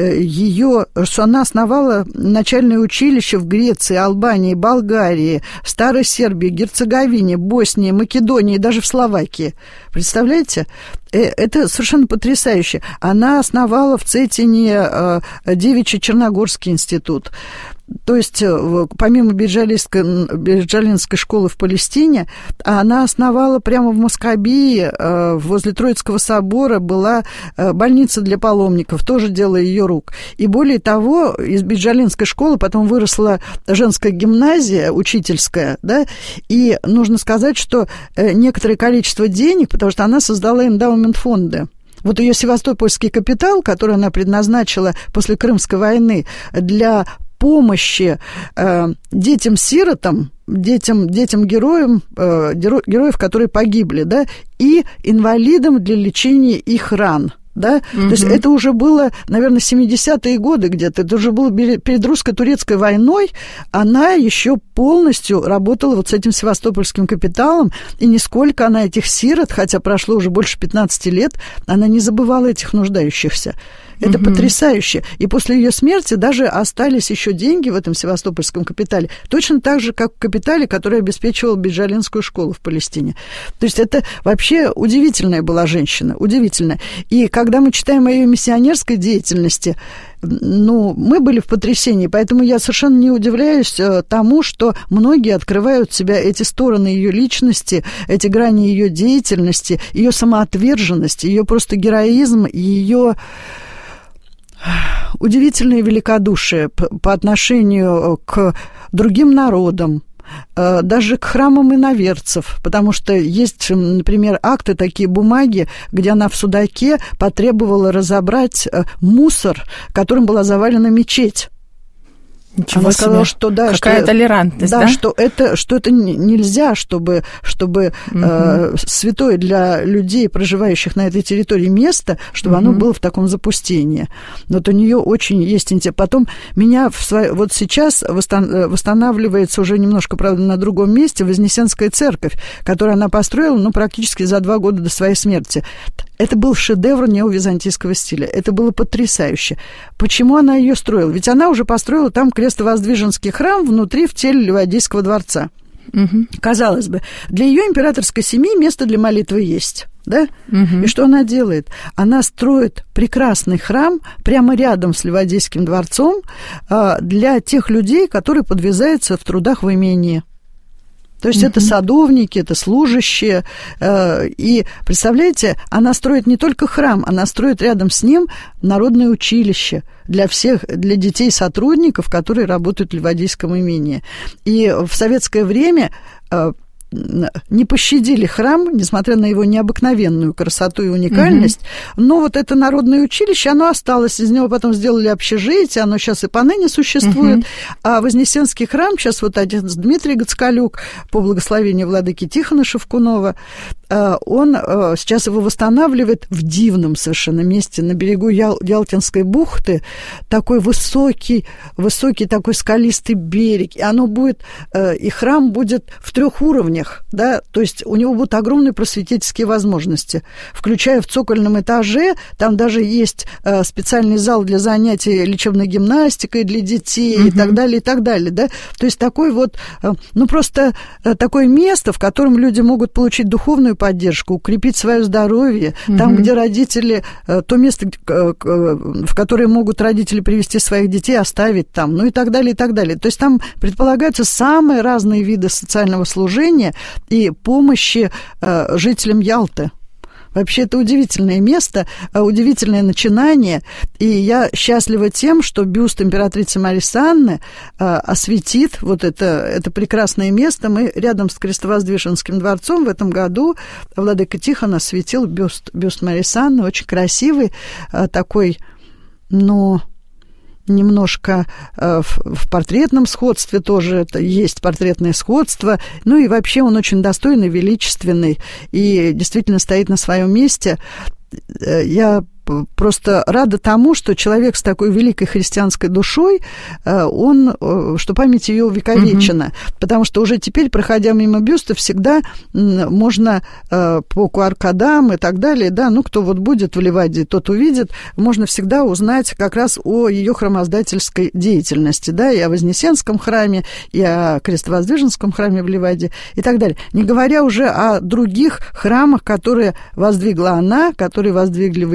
она основала начальное училище в Греции, Албании, Болгарии, Старой Сербии, Герцеговине, Боснии, Македонии, даже в Словакии. Представляете? Это совершенно потрясающе. Она основала в Цетине девичий Черногорский институт. То есть, помимо Биджалинской школы в Палестине, она основала прямо в Маскабии, возле Троицкого собора, была больница для паломников, тоже дело ее рук. И более того, из Биджалинской школы потом выросла женская гимназия, учительская, да, и нужно сказать, что некоторое количество денег, потому что она создала эндаумент-фонды. Вот ее севастопольский капитал, который она предназначила после Крымской войны для помощи детям-сиротам, детям-героям, героев, которые погибли, да, и инвалидам для лечения их ран. Да? То есть это уже было, наверное, 70-е годы где-то, это уже было перед русско-турецкой войной, она еще полностью работала вот с этим севастопольским капиталом, и нисколько она этих сирот, хотя прошло уже больше 15 лет, она не забывала этих нуждающихся. Это потрясающе. И после ее смерти даже остались еще деньги в этом севастопольском капитале, точно так же, как в капитале, который обеспечивал Биджалинскую школу в Палестине. То есть это вообще удивительная была женщина, удивительная. И когда мы читаем о ее миссионерской деятельности, мы были в потрясении, поэтому я совершенно не удивляюсь тому, что многие открывают в себя эти стороны ее личности, эти грани ее деятельности, ее самоотверженность, ее просто героизм, ее удивительное великодушие по отношению к другим народам, даже к храмам иноверцев, потому что есть, например, акты, такие бумаги, где она в Судаке потребовала разобрать мусор, которым была завалена мечеть. Ничего Она себе. сказала, что да, какая толерантность, да? Что это нельзя, чтобы святое для людей, проживающих на этой территории место, чтобы оно было в таком запустении. Вот у нее очень есть интерес. Потом вот сейчас восстанавливается уже немножко, правда, на другом месте Вознесенская церковь, которую она построила, практически за 2 года до своей смерти. Это был шедевр неовизантийского стиля. Это было потрясающе. Почему она ее строила? Ведь она уже построила там крестовоздвиженский храм внутри, в теле Ливадийского дворца. Казалось бы, для ее императорской семьи место для молитвы есть. Да? И что она делает? Она строит прекрасный храм прямо рядом с Ливадийским дворцом для тех людей, которые подвязаются в трудах в имении. То есть это садовники, это служащие. И, представляете, она строит не только храм, она строит рядом с ним народное училище для детей сотрудников, которые работают в Ливадийском имении. И в советское время не пощадили храм, несмотря на его необыкновенную красоту и уникальность, но вот это народное училище, оно осталось, из него потом сделали общежитие, оно сейчас и поныне существует, а Вознесенский храм, сейчас вот отец Дмитрий Гацкалюк, по благословению владыки Тихона Шевкунова, он сейчас его восстанавливает в дивном совершенно месте на берегу Ялтинской бухты, такой высокий такой скалистый берег, и оно будет, и храм будет в 3 уровнях, да, то есть у него будут огромные просветительские возможности, включая в цокольном этаже, там даже есть специальный зал для занятий лечебной гимнастикой для детей и так далее, да, то есть такой вот, просто такое место, в котором люди могут получить духовную поддержку, укрепить свое здоровье, там, где родители, то место, в которое могут родители привести своих детей, оставить там, и так далее, и так далее. То есть там предполагаются самые разные виды социального служения и помощи жителям Ялты. Вообще, это удивительное место, удивительное начинание, и я счастлива тем, что бюст императрицы Марисы Анны осветит вот это прекрасное место. Мы рядом с Крестовоздвиженским дворцом в этом году владыка Тихон осветил бюст Марисы Анны, очень красивый, такой, немножко в портретном сходстве тоже это есть портретное сходство. И вообще он очень достойный, величественный и действительно стоит на своем месте. Я просто рада тому, что человек с такой великой христианской душой, что память ее увековечена. Потому что уже теперь, проходя мимо бюста, всегда можно по QR-кодам и так далее, да, кто вот будет в Ливадии, тот увидит, можно всегда узнать как раз о ее храмоздательской деятельности, да, и о Вознесенском храме, и о Крестовоздвиженском храме в Ливадии и так далее. Не говоря уже о других храмах, которые воздвигла она, которые воздвигли в ее честь,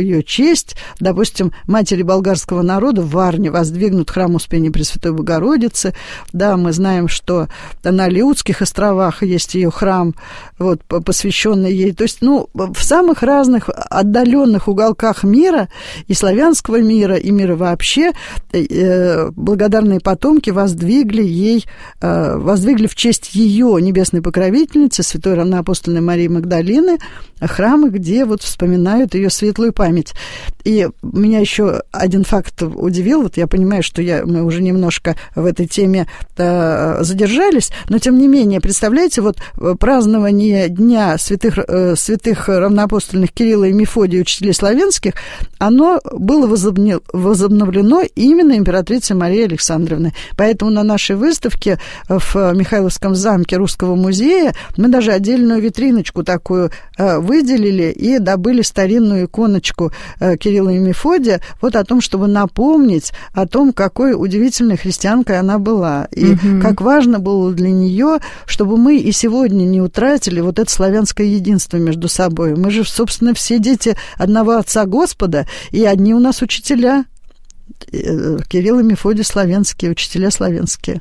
честь, допустим, матери болгарского народа в Варне воздвигнут храм Успения Пресвятой Богородицы. Да, мы знаем, что на Алеутских островах есть ее храм, вот, посвященный ей. То есть, в самых разных отдаленных уголках мира, и славянского мира, и мира вообще, благодарные потомки воздвигли в честь ее небесной покровительницы, святой равноапостольной Марии Магдалины, храмы, где вот вспоминают ее светлую память. И меня еще один факт удивил. Вот я понимаю, что мы уже немножко в этой теме задержались, но тем не менее, представляете, вот празднование Дня святых равноапостольных Кирилла и Мефодия, учителей славянских, оно было возобновлено именно императрицей Марией Александровной. Поэтому на нашей выставке в Михайловском замке Русского музея мы даже отдельную витриночку такую выделили и добыли старинную иконочку Кирилла и Мефодия вот о том, чтобы напомнить о том, какой удивительной христианкой она была. И как важно было для нее, чтобы мы и сегодня не утратили вот это славянское единство между собой. Мы же, собственно, все дети одного Отца Господа, и одни у нас учителя. Кирилл и Мефодий славянские, учителя славянские.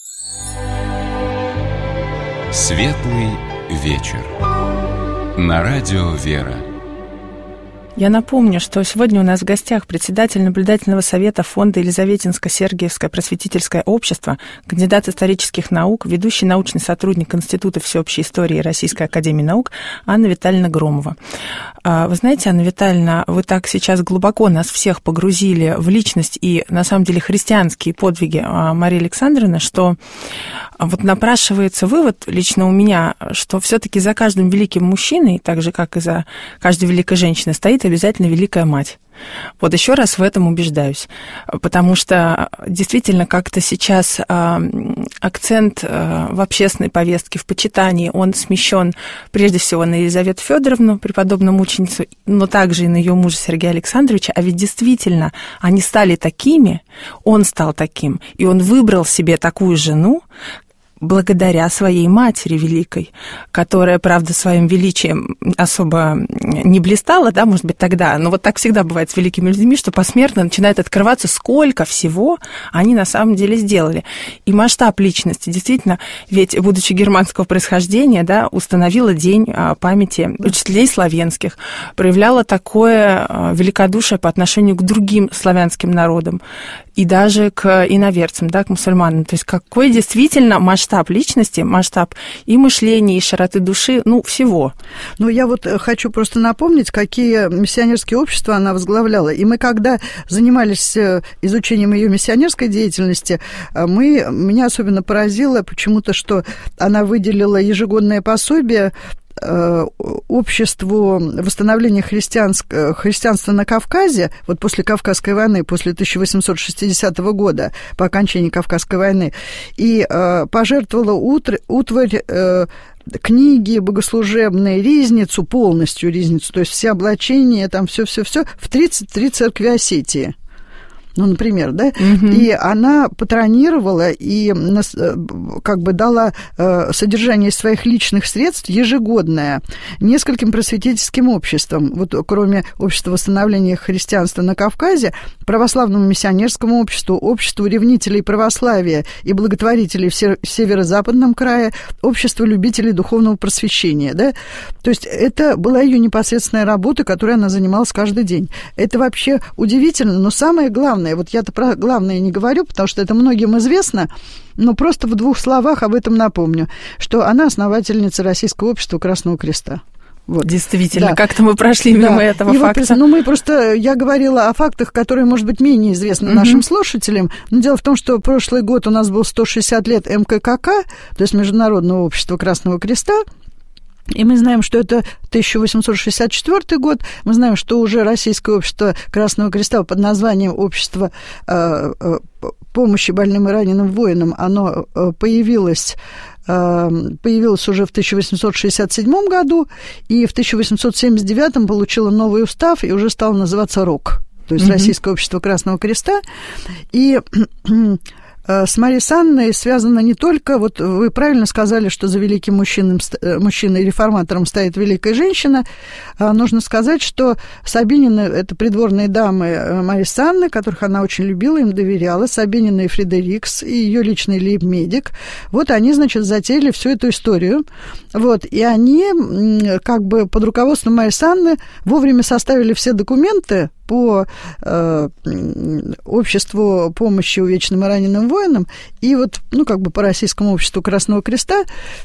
Светлый вечер. На радио «Вера». Я напомню, что сегодня у нас в гостях председатель наблюдательного совета фонда Елизаветинско-Сергиевское просветительское общество, кандидат исторических наук, ведущий научный сотрудник Института всеобщей истории Российской академии наук Анна Витальевна Громова. Вы знаете, Анна Витальевна, вы так сейчас глубоко нас всех погрузили в личность и, на самом деле, христианские подвиги Марии Александровны, что вот напрашивается вывод лично у меня, что все-таки за каждым великим мужчиной, так же, как и за каждой великой женщиной, стоит обязательно Великая Мать. Вот еще раз в этом убеждаюсь, потому что действительно как-то сейчас акцент в общественной повестке, в почитании, он смещен прежде всего на Елизавету Федоровну, преподобную мученицу, но также и на ее мужа Сергея Александровича, а ведь действительно они стали такими, он стал таким, и он выбрал себе такую жену, благодаря своей матери великой, которая, правда, своим величием особо не блистала, да, может быть, тогда, но вот так всегда бывает с великими людьми, что посмертно начинает открываться, сколько всего они на самом деле сделали. И масштаб личности, действительно, ведь, будучи германского происхождения, да, установила день памяти учителей славянских, проявляла такое великодушие по отношению к другим славянским народам, и даже к иноверцам, да, к мусульманам. То есть какой действительно масштаб личности, масштаб и мышления, и широты души, всего. Я вот хочу просто напомнить, какие миссионерские общества она возглавляла. И мы, когда занимались изучением ее миссионерской деятельности, меня особенно поразило почему-то, что она выделила ежегодное пособие обществу восстановления христианства на Кавказе, вот после Кавказской войны, после 1860 года, по окончании Кавказской войны, и пожертвовала утварь, книги богослужебные, ризницу, полностью ризницу, то есть все облачения, там все-все-все, в 33 церкви Осетии. Например, да, и она патронировала и как бы дала содержание своих личных средств ежегодное нескольким просветительским обществам. Вот кроме Общества восстановления христианства на Кавказе, Православному миссионерскому обществу, Обществу ревнителей православия и благотворителей в Северо-Западном крае, Обществу любителей духовного просвещения, да. То есть это была ее непосредственная работа, которой она занималась каждый день. Это вообще удивительно, но самое главное, вот я-то про главное не говорю, потому что это многим известно, но просто в двух словах об этом напомню, что она основательница Российского общества Красного Креста. Вот. Действительно, да. Как-то мы прошли мимо этого и факта. Вот, я говорила о фактах, которые, может быть, менее известны нашим слушателям. Но дело в том, что прошлый год у нас был 160 лет МККК, то есть Международного общества Красного Креста. И мы знаем, что это 1864 год, мы знаем, что уже Российское общество Красного Креста под названием Общество помощи больным и раненым воинам, оно появилось уже в 1867 году, и в 1879 получило новый устав и уже стало называться РОК, то есть Российское общество Красного Креста. И с Марией Санной связано не только... Вот вы правильно сказали, что за великим мужчиной-реформатором стоит великая женщина. Нужно сказать, что Сабинины – это придворные дамы Марии Санны, которых она очень любила, им доверяла. Сабинина и Фредерикс, и ее личный лейб-медик. Вот они, значит, затеяли всю эту историю. Вот, и они как бы под руководством Марии Санны вовремя составили все документы по обществу помощи увечным и раненым воинам, и вот, ну, как бы по Российскому обществу Красного Креста,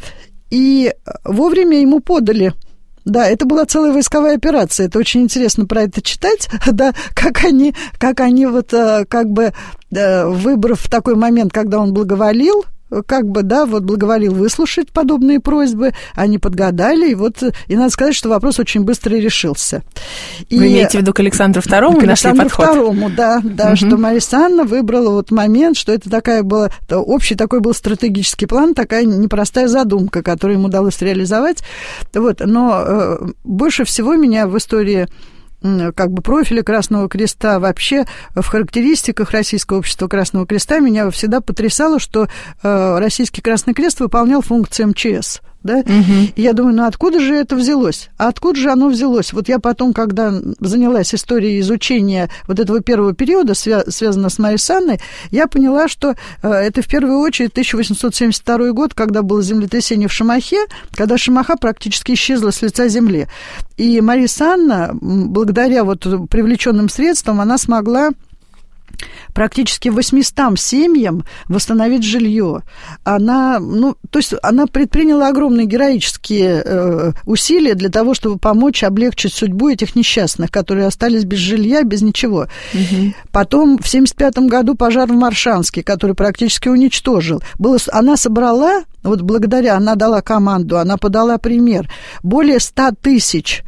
и вовремя ему подали. Да, это была целая войсковая операция, это очень интересно про это читать, да, как они вот, как бы, выбрав такой момент, когда он благоволил, как бы, да, вот благоволил выслушать подобные просьбы, они подгадали, и вот, и надо сказать, что вопрос очень быстро решился. Вы имеете в виду к Александру II нашли подход? К Александру II, да, что Мария Санна выбрала вот момент, что это такая была, общий такой был стратегический план, такая непростая задумка, которую ему удалось реализовать, вот, но больше всего меня в истории как бы профиля Красного Креста, вообще в характеристиках Российского общества Красного Креста меня всегда потрясало, что Российский Красный Крест выполнял функции МЧС. Да? И я думаю, ну откуда же это взялось? А откуда же оно взялось? Вот я потом, когда занялась историей изучения вот этого первого периода, связанного с Марией Санной, я поняла, что это в первую очередь 1872 год, когда было землетрясение в Шимахе, когда Шимаха практически исчезла с лица земли. И Мария Санна, благодаря вот привлеченным средствам, она смогла практически 800 семьям восстановить жилье. Она, ну, то есть она предприняла огромные героические усилия для того, чтобы помочь облегчить судьбу этих несчастных, которые остались без жилья, без ничего. Потом в 1975 году пожар в Моршанске, который практически уничтожил. Она собрала, вот благодаря, она дала команду, она подала пример. Более 100 тысяч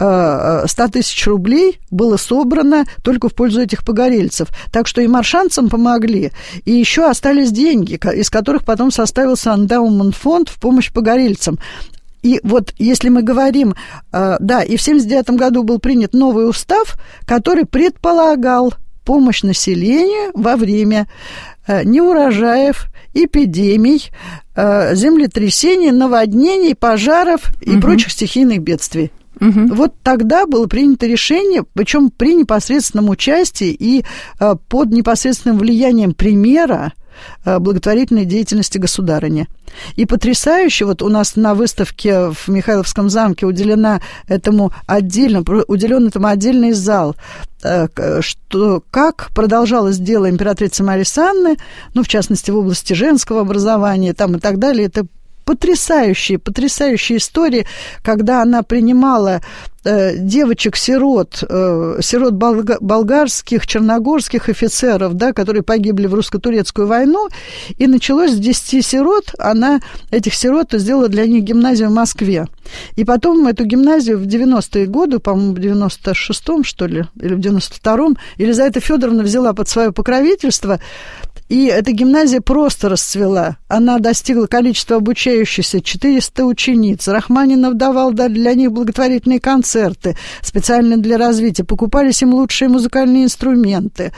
рублей было собрано только в пользу этих погорельцев. Так что и моршанцам помогли, и еще остались деньги, из которых потом составился эндаумент-фонд в помощь погорельцам. И вот если мы говорим, да, и в 1979 году был принят новый устав, который предполагал помощь населению во время неурожаев, эпидемий, землетрясений, наводнений, пожаров и прочих стихийных бедствий. Вот тогда было принято решение, причем при непосредственном участии и под непосредственным влиянием примера благотворительной деятельности государыни. И потрясающе, вот у нас на выставке в Михайловском замке уделен этому отдельный зал, что как продолжалось дело императрицы Марии Санны, ну, в частности, в области женского образования там, и так далее. Это потрясающие истории, когда она принимала девочек-сирот, сирот болгарских, черногорских офицеров, да, которые погибли в русско-турецкую войну, и началось с 10 сирот, она этих сирот сделала для них гимназию в Москве. И потом эту гимназию в 90-е годы, по-моему, в 96-м, что ли, или в 92-м, Елизавета Федоровна взяла под свое покровительство, и эта гимназия просто расцвела. Она достигла количества обучающихся 400 учениц. Рахманинов давал для них благотворительные концерты специально для развития. Покупались им лучшие музыкальные инструменты.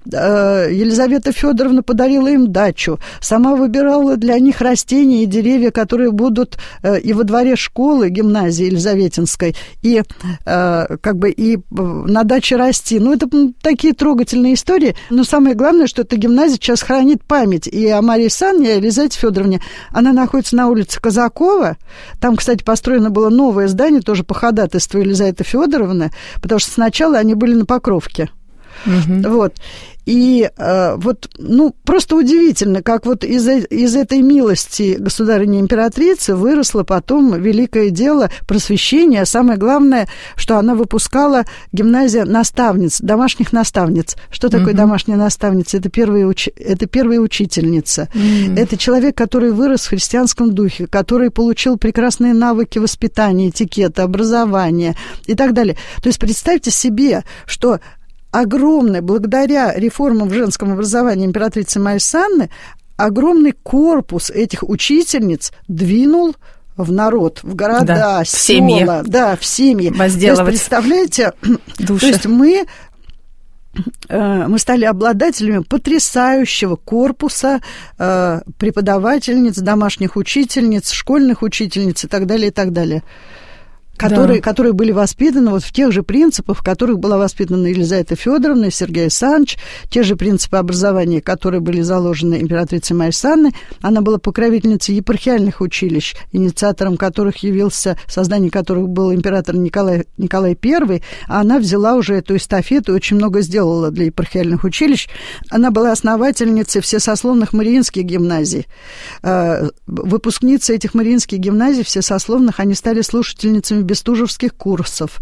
Елизавета Федоровна подарила им дачу. Сама выбирала для них растения и деревья, которые будут и во дворе школы, гимназии Елизаветинской, и как бы и на даче расти. Ну, это такие трогательные истории. Но самое главное, что эта гимназия сейчас хранит память и о Марии Санне, и о Елизавете Федоровне. Она находится на улице Казакова. Там, кстати, построено было новое здание, тоже по ходатайству Елизаветы Федоровны, потому что сначала они были на Покровке. Вот. И вот, ну, просто удивительно, как вот из этой милости государыни-императрицы выросло потом великое дело просвещения. Самое главное, что она выпускала гимназия наставниц, домашних наставниц. Что такое домашняя наставница? Это первая учительница. Это человек, который вырос в христианском духе, который получил прекрасные навыки воспитания, этикета, образования и так далее. То есть представьте себе, что огромный, благодаря реформам в женском образовании императрицы Марии Санны, огромный корпус этих учительниц двинул в народ, в города, да, села, в семьи. Возделывать. То есть, представляете, души. То есть мы мы стали обладателями потрясающего корпуса преподавательниц, домашних учительниц, школьных учительниц и так далее, и так далее. Которые были воспитаны вот в тех же принципах, в которых была воспитана Елизавета Федоровна и Сергей Александрович, те же принципы образования, которые были заложены императрицей Марьей Александровной. Она была покровительницей епархиальных училищ, инициатором которых явился, создание которых был император Николай I, а она взяла уже эту эстафету и очень много сделала для епархиальных училищ. Она была основательницей всесословных мариинских гимназий. Выпускницы этих мариинских гимназий, всесословных, они стали слушательницами бестужевских курсов,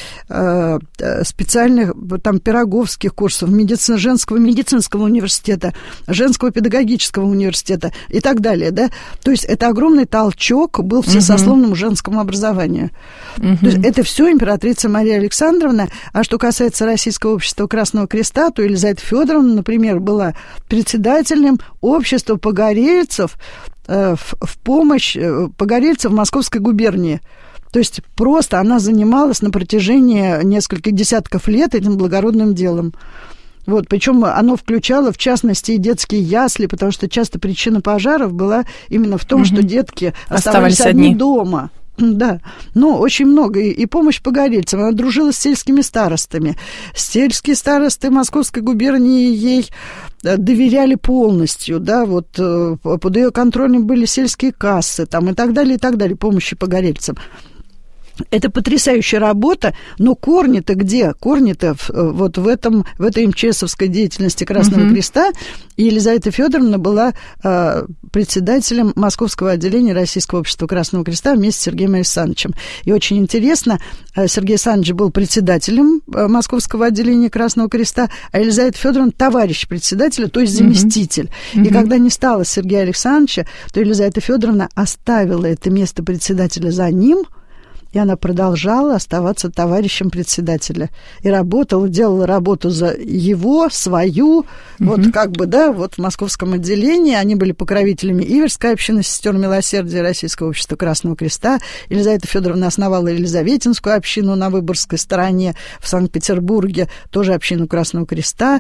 специальных там пироговских курсов, женского медицинского университета, женского педагогического университета и так далее, да. То есть это огромный толчок был всесословному женскому образованию. То есть это все императрица Мария Александровна. А что касается Российского общества Красного Креста, то Елизавета Федоровна, например, была председателем общества погорельцев в помощь погорельцев в Московской губернии. То есть просто она занималась на протяжении нескольких десятков лет этим благородным делом. Вот, причем оно включало, в частности, и детские ясли, потому что часто причина пожаров была именно в том, что детки оставались одни дома. Да, но очень много. И помощь погорельцам. Она дружила с сельскими старостами. Сельские старосты Московской губернии ей доверяли полностью, да, вот под ее контролем были сельские кассы там, и так далее, помощи погорельцам. Это потрясающая работа, но корни-то где? Корни-то вот в этой МЧСовской деятельности Красного Креста. И Елизавета Федоровна была председателем Московского отделения Российского общества Красного Креста вместе с Сергеем Александровичем. И очень интересно, Сергей Александрович был председателем Московского отделения Красного Креста, а Елизавета Федоровна товарищ председателя, то есть заместитель. И когда не стало Сергея Александровича, то Елизавета Федоровна оставила это место председателя за ним, и она продолжала оставаться товарищем председателя. И делала работу за его, свою, вот как бы, да, вот в московском отделении. Они были покровителями Иверской общины сестер милосердия Российского общества Красного Креста. Елизавета Федоровна основала Елизаветинскую общину на Выборгской стороне в Санкт-Петербурге, тоже общину Красного Креста.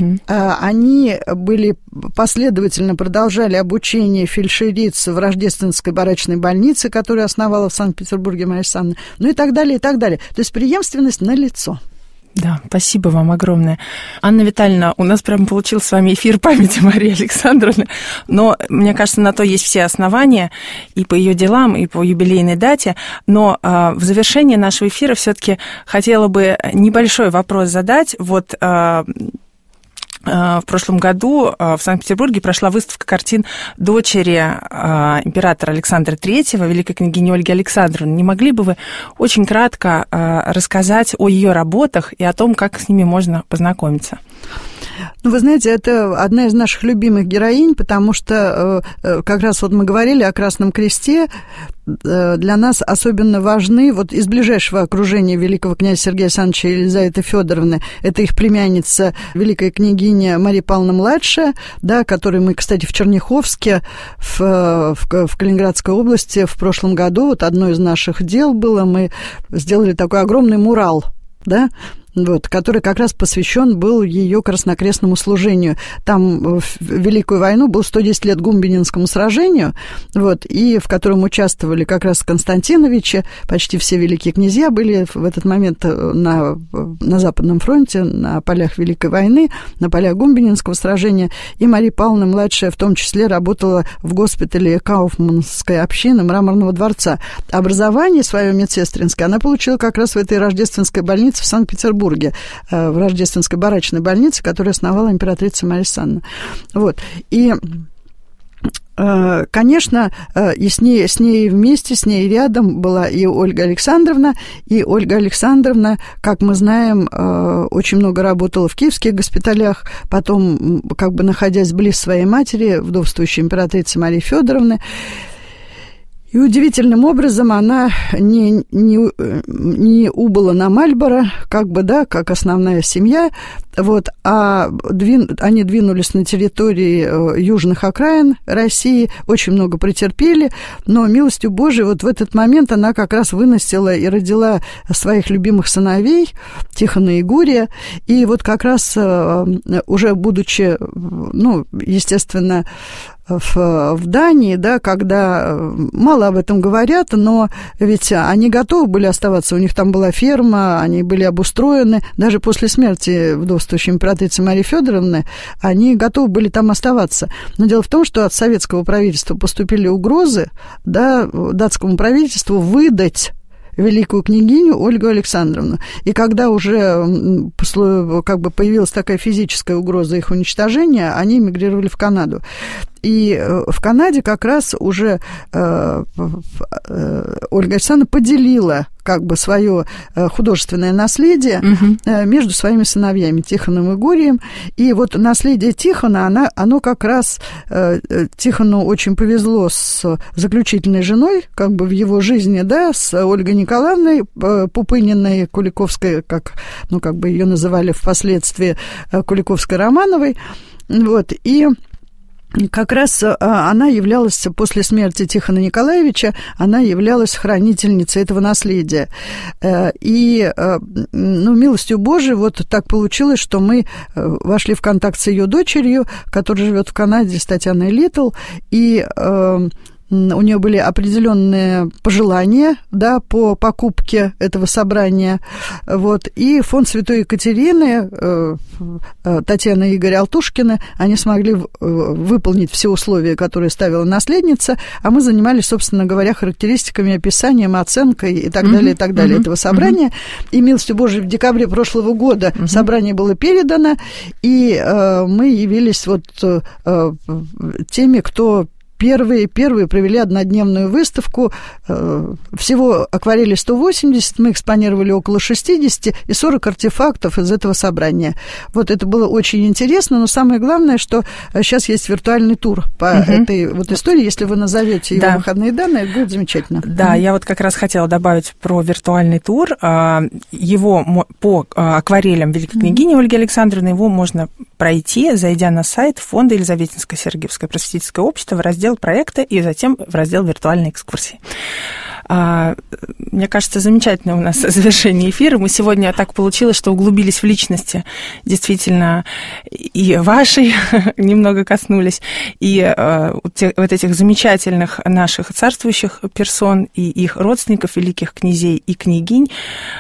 Они были последовательно продолжали обучение фельдшериц в Рождественской барачной больнице, которую основала в Санкт-Петербурге Мария Александровна. Ну и так далее, и так далее. То есть преемственность налицо. Да, спасибо вам огромное. Анна Витальевна, у нас прям получился с вами эфир памяти Марии Александровны, но, мне кажется, на то есть все основания и по ее делам, и по юбилейной дате. Но в завершении нашего эфира все-таки хотела бы небольшой вопрос задать. Вот в прошлом году в Санкт-Петербурге прошла выставка картин дочери императора Александра III, великой княгини Ольги Александровны. Не могли бы вы очень кратко рассказать о ее работах и о том, как с ними можно познакомиться? Ну, вы знаете, это одна из наших любимых героинь, потому что как раз вот мы говорили о Красном Кресте. Для нас особенно важны, вот из ближайшего окружения великого князя Сергея Александровича и Елизаветы Федоровны, это их племянница, великая княгиня Мария Павловна младшая, да, которой мы, кстати, в Черняховске, в Калининградской области в прошлом году, вот одно из наших дел было, мы сделали такой огромный мурал, да, вот, который как раз посвящен был ее краснокрестному служению. Там в Великую войну был 110 лет Гумбининскому сражению, вот, и в котором участвовали как раз Константиновичи, почти все великие князья были в этот момент на Западном фронте, на полях Великой войны, на полях Гумбининского сражения, и Мария Павловна младшая в том числе работала в госпитале Кауфманской общины Мраморного дворца. Образование свое медсестринское она получила как раз в этой рождественской больнице в Санкт-Петербурге, в Рождественской барачной больнице, которую основала императрица Мария Александровна. Вот. И, конечно, и с ней вместе, с ней рядом была и Ольга Александровна. И Ольга Александровна, как мы знаем, очень много работала в киевских госпиталях, потом, как бы находясь близ своей матери, вдовствующей императрицы Марии Федоровны. И удивительным образом она не убыла на Мальборо, как бы, да, как основная семья, вот, а они двинулись на территории южных окраин России, очень много претерпели, но милостью Божией вот в этот момент она как раз выносила и родила своих любимых сыновей, Тихона и Гурия, и вот как раз уже будучи, ну, естественно, в Дании, да, когда мало об этом говорят, но ведь они готовы были оставаться, у них там была ферма, они были обустроены, даже после смерти вдовствующей императрицы Марии Федоровны они готовы были там оставаться. Но дело в том, что от советского правительства поступили угрозы, да, датскому правительству выдать великую княгиню Ольгу Александровну. И когда уже как бы появилась такая физическая угроза их уничтожения, они эмигрировали в Канаду. И в Канаде как раз уже Ольга Александровна поделила как бы свое художественное наследие между своими сыновьями Тихоном и Гурием. И вот наследие Тихона, оно как раз Тихону очень повезло с заключительной женой, как бы в его жизни, да, с Ольгой Николаевной Пупыниной, Куликовской, как бы ее называли впоследствии Куликовской-Романовой. Вот, и как раз она являлась, после смерти Тихона Николаевича, она являлась хранительницей этого наследия. И, ну, милостью Божией, вот так получилось, что мы вошли в контакт с ее дочерью, которая живет в Канаде, с Татьяной Литл, и у нее были определенные пожелания, да, по покупке этого собрания. Вот. И фонд Святой Екатерины, Татьяна и Игорь Алтушкины, они смогли выполнить все условия, которые ставила наследница, а мы занимались, собственно говоря, характеристиками, описанием, оценкой и так далее, этого собрания. И милостью Божией в декабре прошлого года собрание было передано, и мы явились вот теми, кто Первые провели однодневную выставку. Всего акварели 180, мы экспонировали около 60 и 40 артефактов из этого собрания. Вот это было очень интересно, но самое главное, что сейчас есть виртуальный тур по этой вот истории. Если вы назовете его выходные данные, это будет замечательно. Да, я вот как раз хотела добавить про виртуальный тур. Его по акварелям великой княгини Ольги Александровны, его можно пройти, зайдя на сайт фонда Елизаветинско-Сергиевское просветительское общество в раздел проекта и затем в раздел виртуальной экскурсии. Мне кажется, замечательное у нас завершение эфира. Мы сегодня так получилось, что углубились в личности, действительно, и вашей немного коснулись, и вот этих замечательных наших царствующих персон, и их родственников, великих князей и княгинь.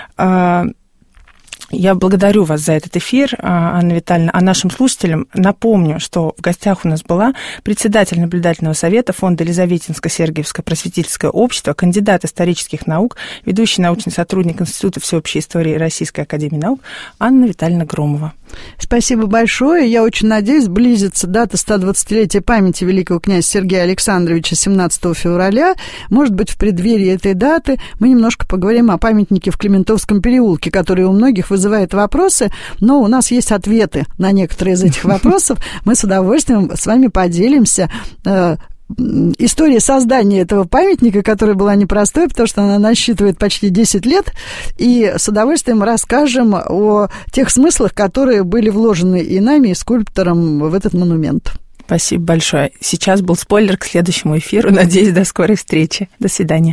Я благодарю вас за этот эфир, Анна Витальевна. А нашим слушателям напомню, что в гостях у нас была председатель наблюдательного совета фонда Елизаветинско-Сергиевское просветительское общество, кандидат исторических наук, ведущий научный сотрудник Института всеобщей истории Российской академии наук Анна Витальевна Громова. Спасибо большое. Я очень надеюсь, близится дата 120-летия памяти великого князя Сергея Александровича 17 февраля. Может быть, в преддверии этой даты мы немножко поговорим о памятнике в Климентовском переулке, который у многих вызывает вопросы, но у нас есть ответы на некоторые из этих вопросов. Мы с удовольствием с вами поделимся история создания этого памятника, которая была непростой, потому что она насчитывает почти 10 лет, и с удовольствием расскажем о тех смыслах, которые были вложены и нами, и скульптором в этот монумент. Спасибо большое. Сейчас был спойлер к следующему эфиру. Надеюсь, до скорой встречи. До свидания.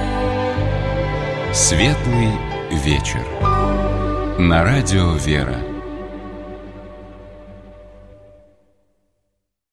Светлый вечер. На радио «Вера».